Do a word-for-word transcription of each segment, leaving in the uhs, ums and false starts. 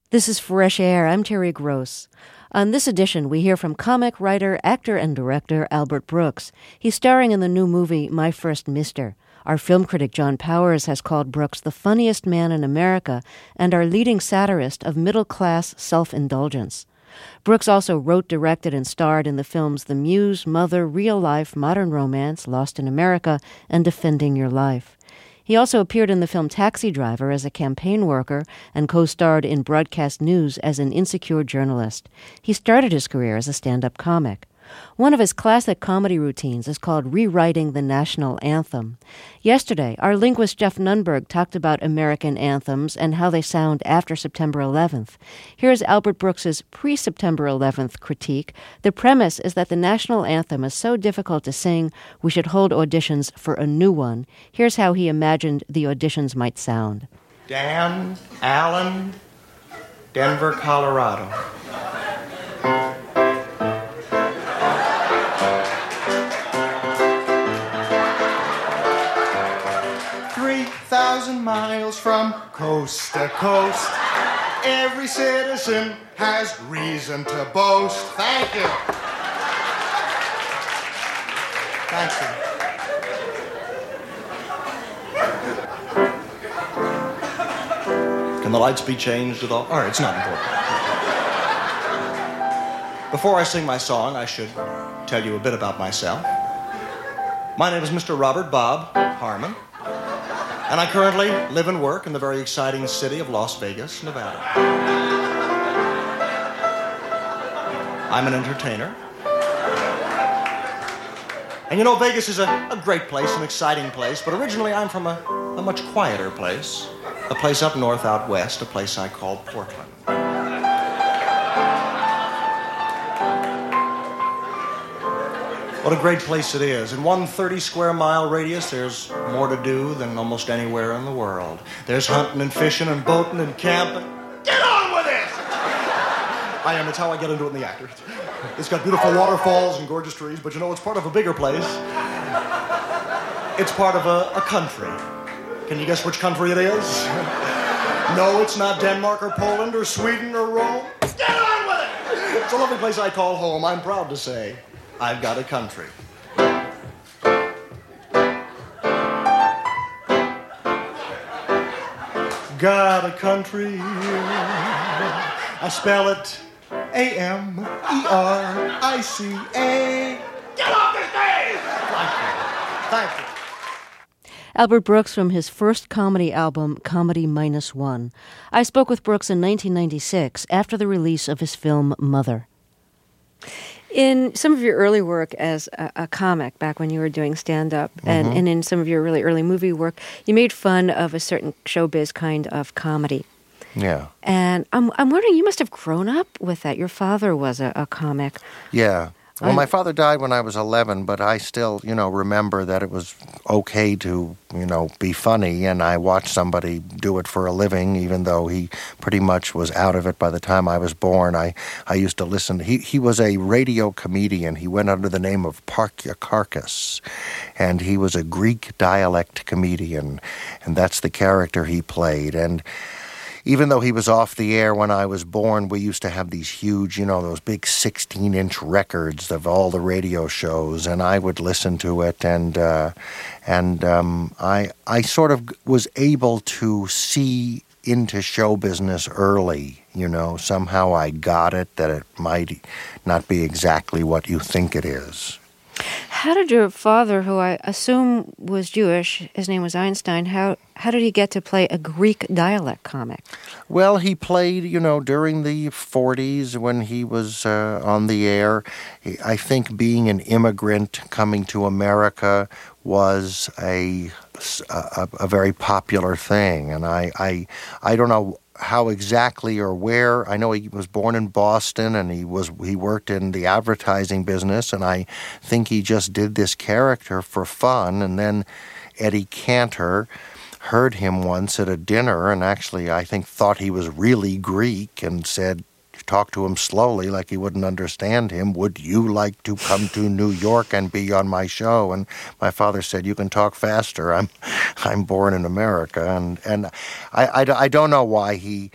This is Fresh Air. I'm Terry Gross. On this edition, we hear from comic writer, actor, and director Albert Brooks. He's starring in the new movie My First Mister. Our film critic John Powers has called Brooks the funniest man in America and our leading satirist of middle-class self-indulgence. Brooks also wrote, directed, and starred in the films The Muse, Mother, Real Life, Modern Romance, Lost in America, and Defending Your Life. He also appeared in the film Taxi Driver as a campaign worker and co-starred in Broadcast News as an insecure journalist. He started his career as a stand-up comic. One of his classic comedy routines is called Rewriting the National Anthem. Yesterday, our linguist Jeff Nunberg talked about American anthems and how they sound after September eleventh. Here's Albert Brooks's pre-September eleventh critique. The premise is that the national anthem is so difficult to sing, we should hold auditions for a new one. Here's how he imagined the auditions might sound. Dan Allen, Denver, Colorado. Thousand miles from coast to coast, every citizen has reason to boast. Thank you. Thank you. Can the lights be changed at all? All right, it's not important. Before I sing my song, I should tell you a bit about myself. My name is Mister Robert Bob Harmon, and I currently live and work in the very exciting city of Las Vegas, Nevada. I'm an entertainer. And you know, Vegas is a, a great place, an exciting place, but originally I'm from a, a much quieter place, a place up north, out west, a place I call Portland. What a great place it is. In one thirty square mile radius, there's more to do than almost anywhere in the world. There's hunting and fishing and boating and camping. Get on with it! I am. It's how I get into it in the actor. It's got beautiful waterfalls and gorgeous trees, but you know, it's part of a bigger place. It's part of a, a country. Can you guess which country it is? No, it's not Denmark or Poland or Sweden or Rome. Get on with it! It's a lovely place I call home. I'm proud to say I've got a country. Got a country. I spell it A M E R I C A. Get off the stage! Thank you. Thank you. Albert Brooks from his first comedy album, Comedy Minus One. I spoke with Brooks in nineteen ninety-six after the release of his film Mother. In some of your early work as a, a comic, back when you were doing stand-up, mm-hmm. and, and in some of your really early movie work, you made fun of a certain showbiz kind of comedy. Yeah. And I'm I'm wondering, you must have grown up with that. Your father was a, a comic. Yeah. Well, my father died when I was eleven, but I still, you know, remember that it was okay to, you know, be funny, and I watched somebody do it for a living, even though he pretty much was out of it by the time I was born. I, I used to listen. He, he was a radio comedian. He went under the name of Parkiakarkas, and he was a Greek dialect comedian, and that's the character he played. And even though he was off the air when I was born, we used to have these huge, you know, those big sixteen-inch records of all the radio shows, and I would listen to it, and uh, and um, I I sort of was able to see into show business early, you know. Somehow I got it, that it might not be exactly what you think it is. How did your father, who I assume was Jewish, his name was Einstein, how how did he get to play a Greek dialect comic? Well, he played, you know, during the forties when he was uh, on the air. I think being an immigrant coming to America was a, a, a very popular thing. And I, I, I don't know how exactly or where. I know he was born in Boston, and he was he worked in the advertising business, and I think he just did this character for fun. And then Eddie Cantor heard him once at a dinner, and actually I think thought he was really Greek, and said, talked to him slowly like he wouldn't understand him, "Would you like to come to New York and be on my show?" And my father said, "You can talk faster. I'm I'm born in America." And and I, I, I don't know why he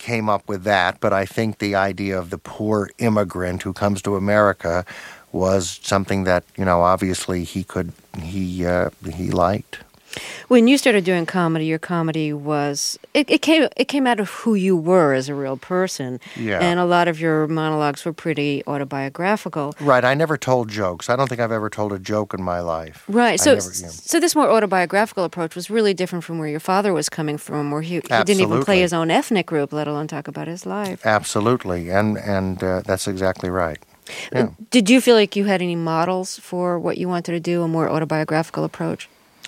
came up with that, but I think the idea of the poor immigrant who comes to America was something that, you know, obviously he could, he uh, he liked. When you started doing comedy, your comedy was it, it came it came out of who you were as a real person. Yeah. And a lot of your monologues were pretty autobiographical. Right. I never told jokes. I don't think I've ever told a joke in my life. Right. I So never, you know. so this more autobiographical approach was really different from where your father was coming from, where he, he didn't even Absolutely. play his own ethnic group, let alone talk about his life. Absolutely. And and uh, that's exactly right. Yeah. Did you feel like you had any models for what you wanted to do, a more autobiographical approach?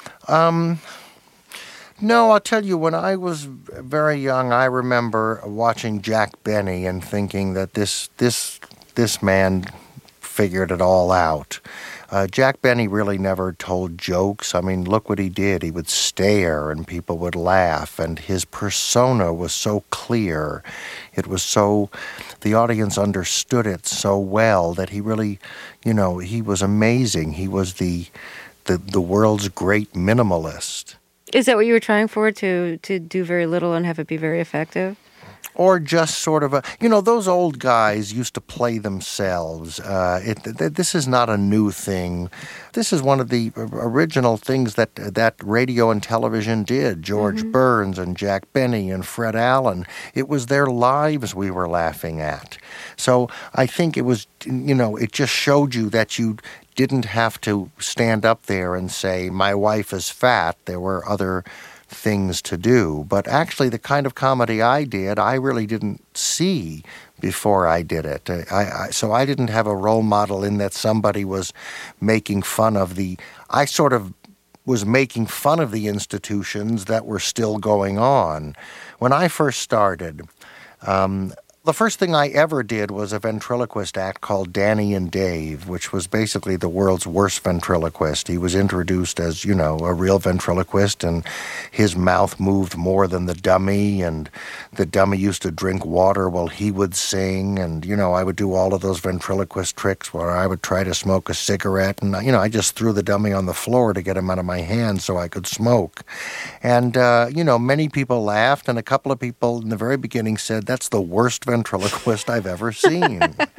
Um, no, I'll tell you, when I was very young, I remember watching Jack Benny and thinking that this this this man figured it all out. Uh, Jack Benny really never told jokes. I mean, look what he did. He would stare and people would laugh, and his persona was so clear. It was so, the audience understood it so well that he really, you know, he was amazing. He was the the, the world's great minimalist. Is that what you were trying for, to, to do very little and have it be very effective? Or just sort of a, you know, those old guys used to play themselves. Uh, it, th- this is not a new thing. This is one of the original things that that radio and television did. George mm-hmm. Burns and Jack Benny and Fred Allen. It was their lives we were laughing at. So I think it was, you know, it just showed you that you didn't have to stand up there and say, my wife is fat. There were other things to do. But actually, the kind of comedy I did, I really didn't see before I did it. I, I, so I didn't have a role model in that somebody was making fun of the... I sort of was making fun of the institutions that were still going on. When I first started, um, the first thing I ever did was a ventriloquist act called Danny and Dave, which was basically the world's worst ventriloquist. He was introduced as, you know, a real ventriloquist, and his mouth moved more than the dummy, and the dummy used to drink water while he would sing, and, you know, I would do all of those ventriloquist tricks where I would try to smoke a cigarette, and, you know, I just threw the dummy on the floor to get him out of my hand so I could smoke. And, uh, you know, many people laughed, and a couple of people in the very beginning said, that's the worst ventriloquist I've ever seen.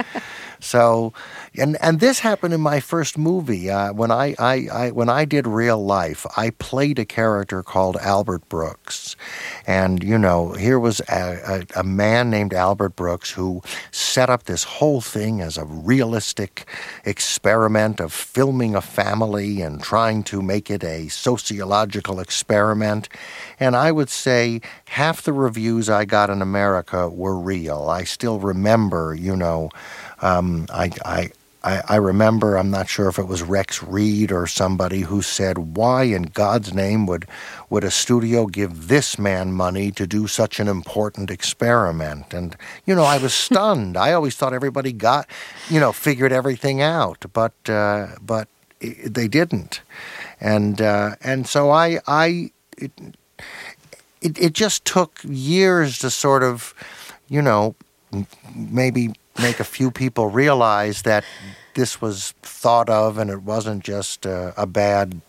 So, and and this happened in my first movie. Uh, when I, I, I when I did Real Life, I played a character called Albert Brooks, and you know, here was a, a, a man named Albert Brooks who set up this whole thing as a realistic experiment of filming a family and trying to make it a sociological experiment. And I would say half the reviews I got in America were real. I still remember, you know. Um, I, I, I, I remember, I'm not sure if it was Rex Reed or somebody who said, why in God's name would, would a studio give this man money to do such an important experiment? And, you know, I was stunned. I always thought everybody got, you know, figured everything out, but, uh, but it, they didn't. And, uh, and so I, I, it, it, it just took years to sort of, you know, maybe make a few people realize that this was thought of and it wasn't just uh, a bad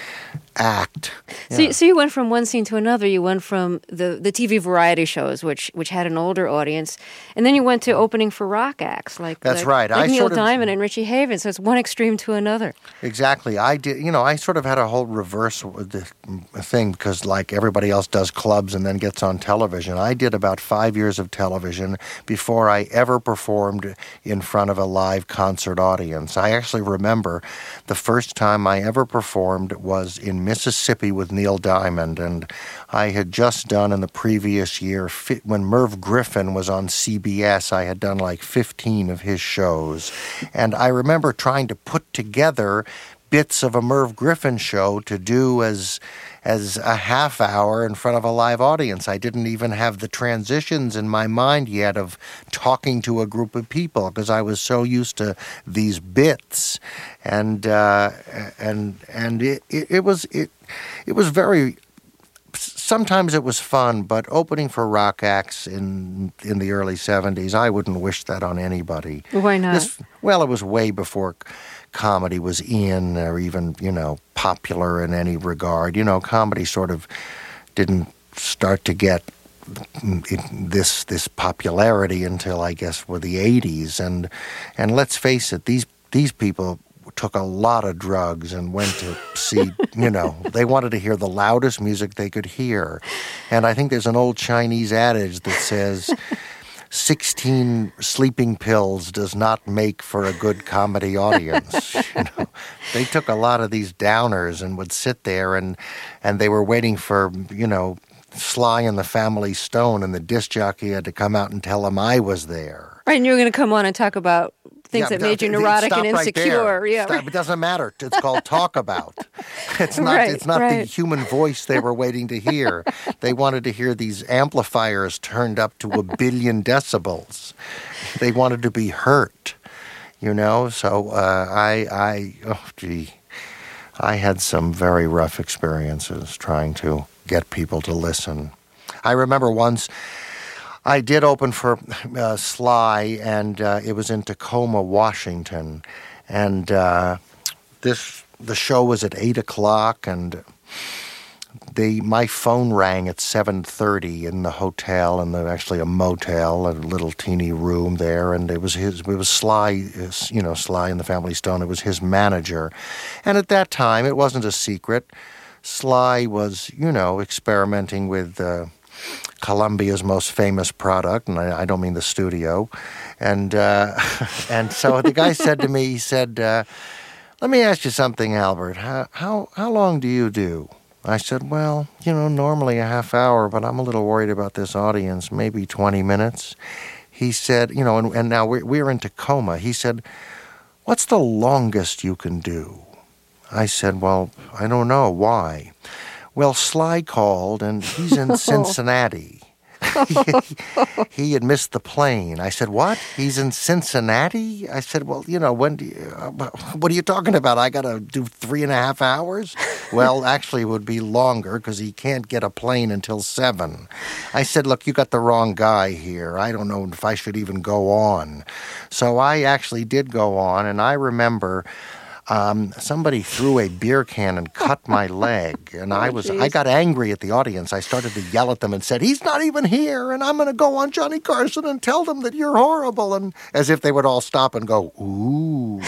act. So, you, so you went from one scene to another. You went from the, the T V variety shows, which which had an older audience, and then you went to opening for rock acts like that's like, right. like I Neil sort of, Diamond and Richie Havens. So it's one extreme to another. Exactly. I did. You know, I sort of had a whole reverse thing because, like everybody else, does clubs and then gets on television. I did about five years of television before I ever performed in front of a live concert audience. I actually remember the first time I ever performed was in Mississippi with Neil Diamond, and I had just done in the previous year, when Merv Griffin was on C B S, I had done like fifteen of his shows, and I remember trying to put together bits of a Merv Griffin show to do as as a half hour in front of a live audience. I didn't even have the transitions in my mind yet of talking to a group of people because I was so used to these bits, and uh, and and it, it, it was it it was very. Sometimes it was fun, but opening for rock acts in in the early seventies, I wouldn't wish that on anybody. Why not? This, well, it was way before comedy was in or even, you know, popular in any regard. You know, comedy sort of didn't start to get it, this this popularity until, I guess, were the eighties. And and let's face it, these these people took a lot of drugs and went to see, you know, they wanted to hear the loudest music they could hear. And I think there's an old Chinese adage that says, sixteen sleeping pills does not make for a good comedy audience. You know, they took a lot of these downers and would sit there and, and they were waiting for, you know, Sly and the Family Stone, and the disc jockey had to come out and tell him I was there. Right, and you were going to come on and talk about things Yeah, that made you neurotic and stop right insecure. there. Yeah, Stop. right. It doesn't matter. It's called talk about. It's not. Right, it's not the right. human voice they were waiting to hear. They wanted to hear these amplifiers turned up to a billion decibels. They wanted to be hurt. You know. So uh, I, I, oh gee, I had some very rough experiences trying to get people to listen. I remember once. I did open for uh, Sly, and uh, it was in Tacoma, Washington, and uh, this the show was at eight o'clock, and the my phone rang at seven thirty in the hotel, and there actually a motel, a little teeny room there, and it was his. It was Sly, you know, Sly and the Family Stone. It was his manager, and at that time, it wasn't a secret. Sly was, you know, experimenting with. Uh, Columbia's most famous product, and I, I don't mean the studio. And uh, and so the guy said to me, he said, uh, let me ask you something, Albert. How, how how long do you do? I said, well, you know, normally a half hour, but I'm a little worried about this audience, maybe twenty minutes. He said, you know, and, and now we're, we're in Tacoma. He said, what's the longest you can do? I said, well, I don't know. Why? Well, Sly called, and he's in Cincinnati. he, he had missed the plane. I said, what? He's in Cincinnati? I said, well, you know, when do you, uh, what are you talking about? I got to do three and a half hours? Well, actually, it would be longer because he can't get a plane until seven. I said, look, you got the wrong guy here. I don't know if I should even go on. So I actually did go on, and I remember... Um, somebody threw a beer can and cut my leg, and oh, I was geez. I got angry at the audience. I started to yell at them and said, he's not even here, and I'm going to go on Johnny Carson and tell them that you're horrible, and as if they would all stop and go, ooh.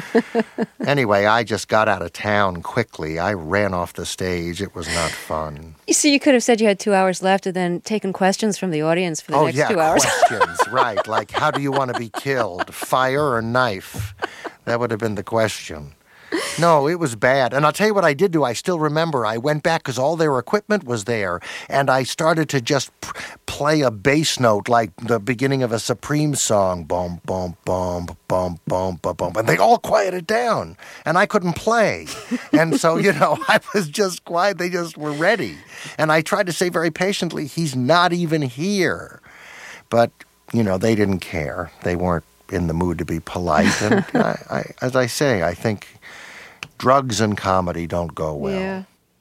Anyway, I just got out of town quickly. I ran off the stage. It was not fun. You see, you could have said you had two hours left and then taken questions from the audience for the oh, next yeah, two hours. questions, right. Like, how do you want to be killed, fire or knife? That would have been the question. No, it was bad. And I'll tell you what I did do. I still remember. I went back because all their equipment was there. And I started to just p- play a bass note like the beginning of a Supreme song. Boom, boom, boom, boom, boom, boom, boom. And they all quieted down. And I couldn't play. And so, you know, I was just quiet. They just were ready. And I tried to say very patiently, he's not even here. But, you know, they didn't care. They weren't in the mood to be polite. And I, I, as I say, I think drugs and comedy don't go well. Yeah.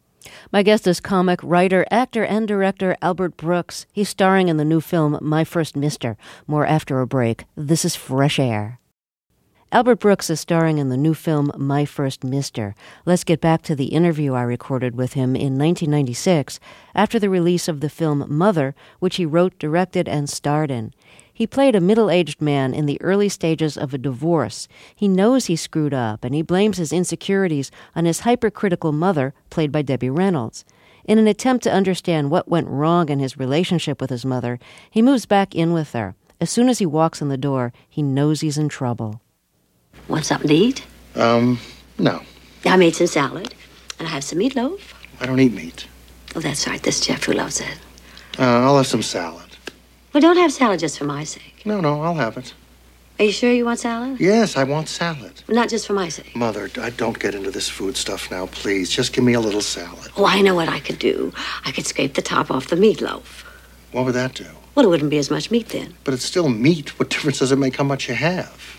My guest is comic, writer, actor, and director Albert Brooks. He's starring in the new film My First Mister. More after a break. This is Fresh Air. Albert Brooks is starring in the new film My First Mister. Let's get back to the interview I recorded with him in nineteen ninety-six after the release of the film Mother, which he wrote, directed, and starred in. He played a middle-aged man in the early stages of a divorce. He knows he screwed up, and he blames his insecurities on his hypercritical mother, played by Debbie Reynolds. In an attempt to understand what went wrong in his relationship with his mother, he moves back in with her. As soon as he walks in the door, he knows he's in trouble. Want something to eat? Um, no. I made some salad, and I have some meatloaf. I don't eat meat. Oh, that's right. This Jeff who loves it. Uh, I'll have some salad. Well, don't have salad just for my sake. No, no, I'll have it. Are you sure you want salad? Yes, I want salad. Not just for my sake. Mother, I don't get into this food stuff now, please. Just give me a little salad. Oh, I know what I could do. I could scrape the top off the meatloaf. What would that do? Well, it wouldn't be as much meat then. But it's still meat. What difference does it make how much you have?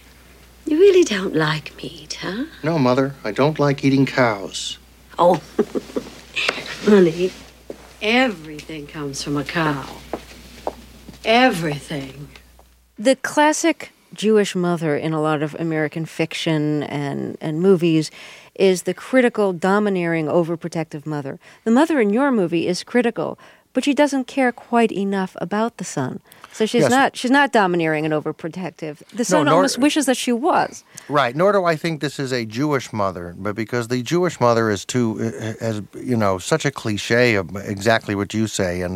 You really don't like meat, huh? No, Mother, I don't like eating cows. Oh, honey, everything comes from a cow. Everything. The classic Jewish mother in a lot of American fiction and, and movies is the critical, domineering, overprotective mother. The mother in your movie is critical, but she doesn't care quite enough about the son. So she's Yes. not she's not domineering and overprotective. The son nor- almost wishes that she was. Right. Nor do I think this is a Jewish mother, but because the Jewish mother is too, as you know, such a cliche of exactly what you say, and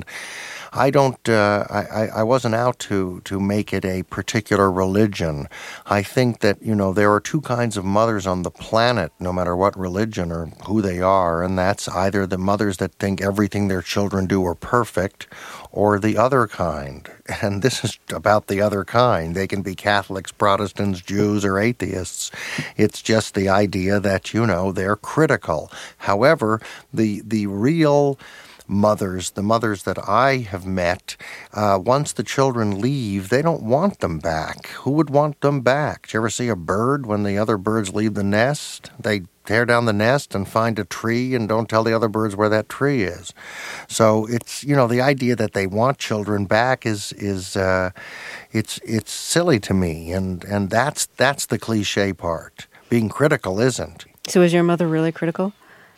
I don't. Uh, I, I wasn't out to to make it a particular religion. I think that you know there are two kinds of mothers on the planet, no matter what religion or who they are, and that's either the mothers that think everything their children do are perfect, or the other kind. And this is about the other kind. They can be Catholics, Protestants, Jews, or atheists. It's just the idea that you know they're critical. However, the the real mothers, the mothers that I have met, uh, once the children leave, they don't want them back. Who would want them back? Did you ever see a bird when the other birds leave the nest? They tear down the nest and find a tree and don't tell the other birds where that tree is. So it's, you know, the idea that they want children back is, is uh, it's it's silly to me. And, and that's that's the cliche part. Being critical isn't. So is your mother really critical?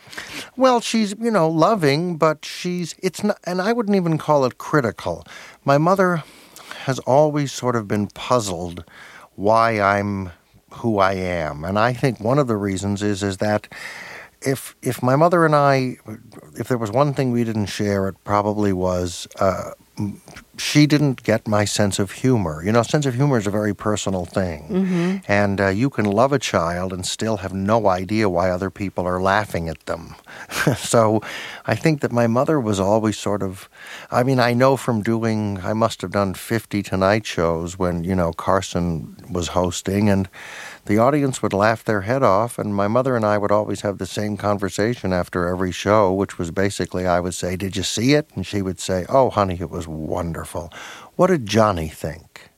Well, she's, you know, loving, but she's, it's not, and I wouldn't even call it critical. My mother has always sort of been puzzled why I'm who I am. And I think one of the reasons is, is that if, if my mother and I, if there was one thing we didn't share, it probably was, uh, she didn't get my sense of humor. You know, sense of humor is a very personal thing. Mm-hmm. And uh, you can love a child and still have no idea why other people are laughing at them. So I think that my mother was always sort of, I mean, I know from doing, I must have done fifty Tonight shows when, you know, Carson was hosting, and the audience would laugh their head off, and my mother and I would always have the same conversation after every show, which was basically, I would say, "Did you see it?" And she would say, "Oh, honey, it was wonderful. What did Johnny think?"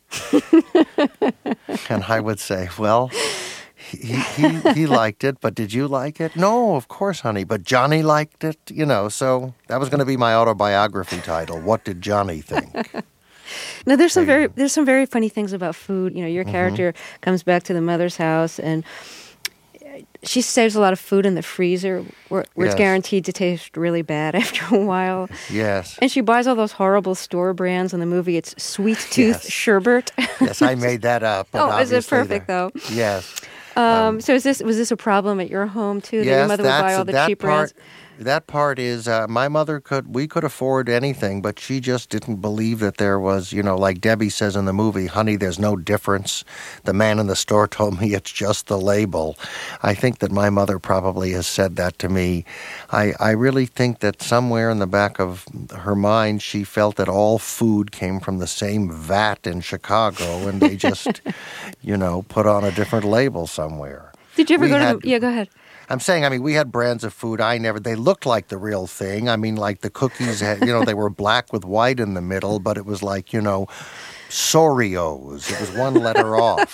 And I would say, "Well, he, he he liked it, but did you like it?" "No, of course, honey, but Johnny liked it." You know, so that was going to be my autobiography title, "What Did Johnny Think?" Now, there's some very there's some very funny things about food. You know, your character mm-hmm. comes back to the mother's house, and she saves a lot of food in the freezer where, where yes. it's guaranteed to taste really bad after a while. Yes. And she buys all those horrible store brands. In the movie, it's Sweet Tooth yes. Sherbet. Yes, I made that up. Oh, is it perfect, though? Yes. Um, um, so is this was this a problem at your home, too? That yes, your mother would buy all the that cheap part, brands? That part is, uh, my mother could, we could afford anything, but she just didn't believe that there was, you know, like Debbie says in the movie, "Honey, there's no difference. The man in the store told me it's just the label." I think that my mother probably has said that to me. I, I really think that somewhere in the back of her mind, she felt that all food came from the same vat in Chicago, and they just, you know, put on a different label somewhere. Did you ever we go to had, the... Yeah, go ahead. I'm saying, I mean, we had brands of food I never, they looked like the real thing. I mean, like the cookies had, you know, they were black with white in the middle, but it was like, you know, Sorios. It was one letter off.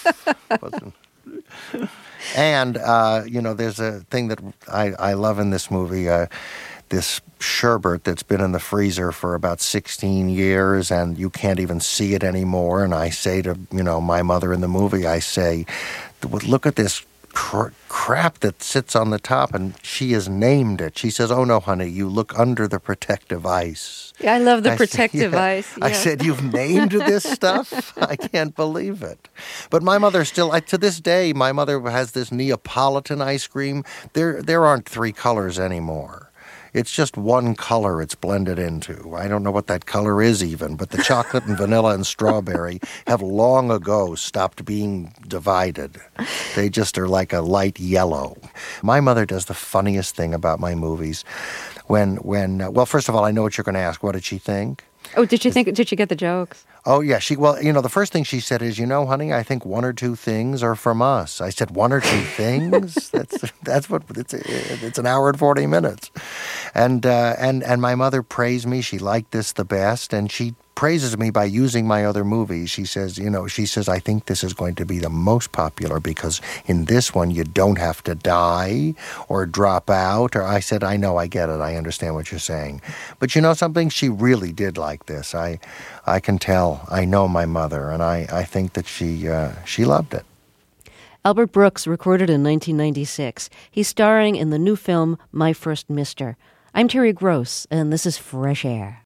And, uh, you know, there's a thing that I, I love in this movie, uh, this sherbet that's been in the freezer for about sixteen years, and you can't even see it anymore. And I say to, you know, my mother in the movie, I say, "Look at this Cr- crap that sits on the top," and she has named it. She says, "Oh no, honey, you look under the protective ice." Yeah, I love the I protective said, yeah. ice. Yeah. I said, "You've named this stuff? I can't believe it." But my mother still, I, to this day, my mother has this Neapolitan ice cream. There, there aren't three colors anymore. It's just one color it's blended into. I don't know what that color is even, but the chocolate and vanilla and strawberry have long ago stopped being divided. They just are like a light yellow. My mother does the funniest thing about my movies. When, when uh, well, first of all, I know what you're going to ask. What did she think? Oh, did you think? Did you get the jokes? Oh, yeah. She well, you know, the first thing she said is, "You know, honey, I think one or two things are from us." I said, "One or two things?" That's that's what it's. It's an hour and forty minutes, and uh, and and my mother praised me. She liked this the best, and she praises me by using my other movies. She says, you know, she says, "I think this is going to be the most popular because in this one you don't have to die or drop out." Or I said, "I know, I get it. I understand what you're saying." But you know something? She really did like this. I I can tell. I know my mother, and I, I think that she uh, she loved it. Albert Brooks recorded in nineteen ninety-six. He's starring in the new film My First Mister. I'm Terry Gross, and this is Fresh Air.